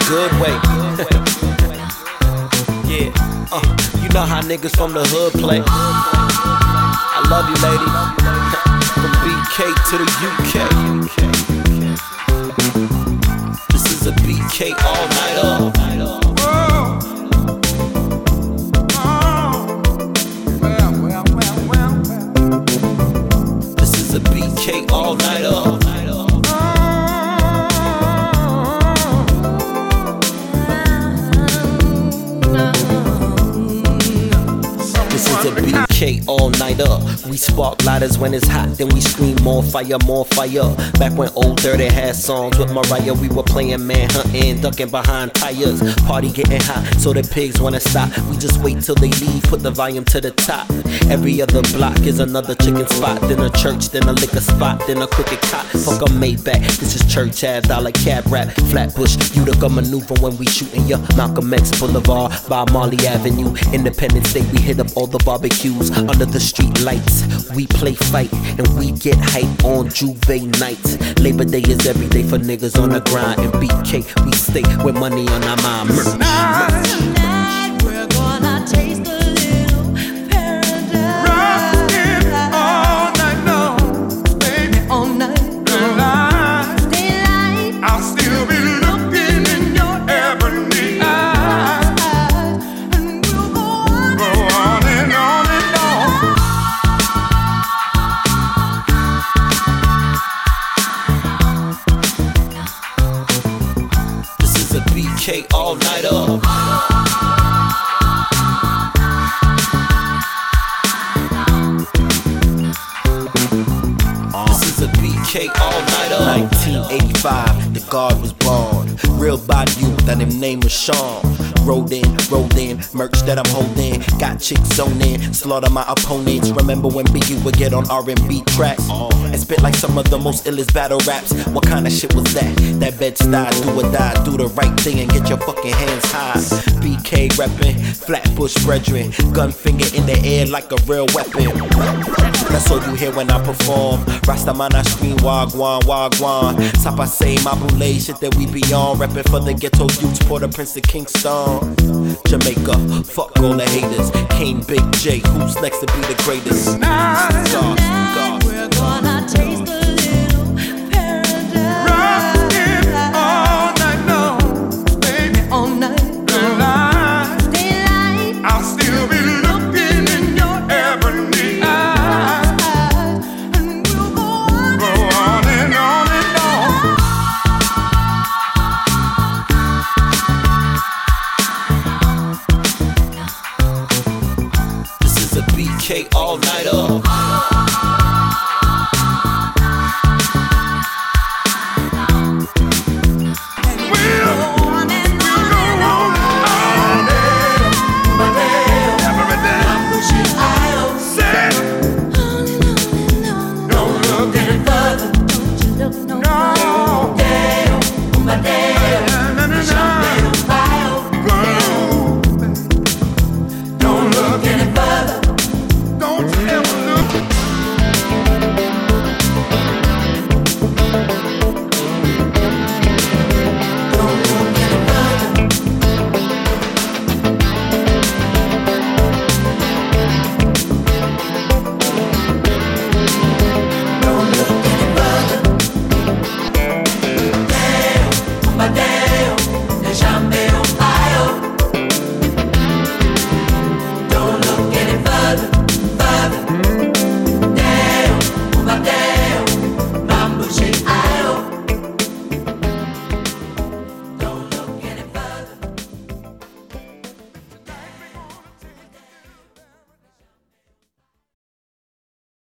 good way. Yeah, you know how niggas from the hood play. I love you, lady. From BK to the UK. This is a BK all night up. This is a BK all night up. This is a BK all night up. We spark lighters when it's hot, then we scream more fire, more fire. Back when Old Dirty had songs with Mariah, we were playing manhunting, ducking behind tires. Party getting hot, so the pigs wanna stop. We just wait till they leave, put the volume to the top. Every other block is another chicken spot, then a church, then a liquor spot, then a crooked cop. Fuck a Maybach, this is Church Ave, dollar cab rap. Flatbush, Utica maneuver when we shooting ya. Malcolm X Boulevard by Marley Avenue. Independence Day, we hit up all the barbecues under the street lights. We play fight and we get hype on Juve nights. Labor Day is every day for niggas on the grind. And BK, we stay with money on our mind. Tonight we're gonna taste a little paradise. Rockin' all night long, baby, all night long. Daylight, I'll still be looking in your ebony eyes, and we'll go on and on and on. This is a BK all night up. This is a BK all night up. 1985, the guard was born. Real body youth, that him name was Sean. Rolled in, merch that I'm holding. Got chicks zoning, slaughter my opponents. Remember when BU would get on R&B tracks and spit like some of the most illest battle raps? What kind of shit was that? That Bed-Stuy, do or die, do the right thing and get your fucking hands high. BK reppin', Flatbush brethren, gun finger in the air like a real weapon. That's all you hear when I perform. Rastaman, I scream wagwan, wagwan. Sapa say my boule, shit that we be on. Reppin' for the ghetto youths, Port-au-Prince to Kingston. Jamaica, fuck all the haters. Kane, Big J, who's next to be the greatest? Tonight we're gonna taste a little paradise. Rockin' all night long, Baby, all night long. Daylight, I'll still be looking in your ebony eyes, and we'll go on go on and on and on. This is a BK all night up.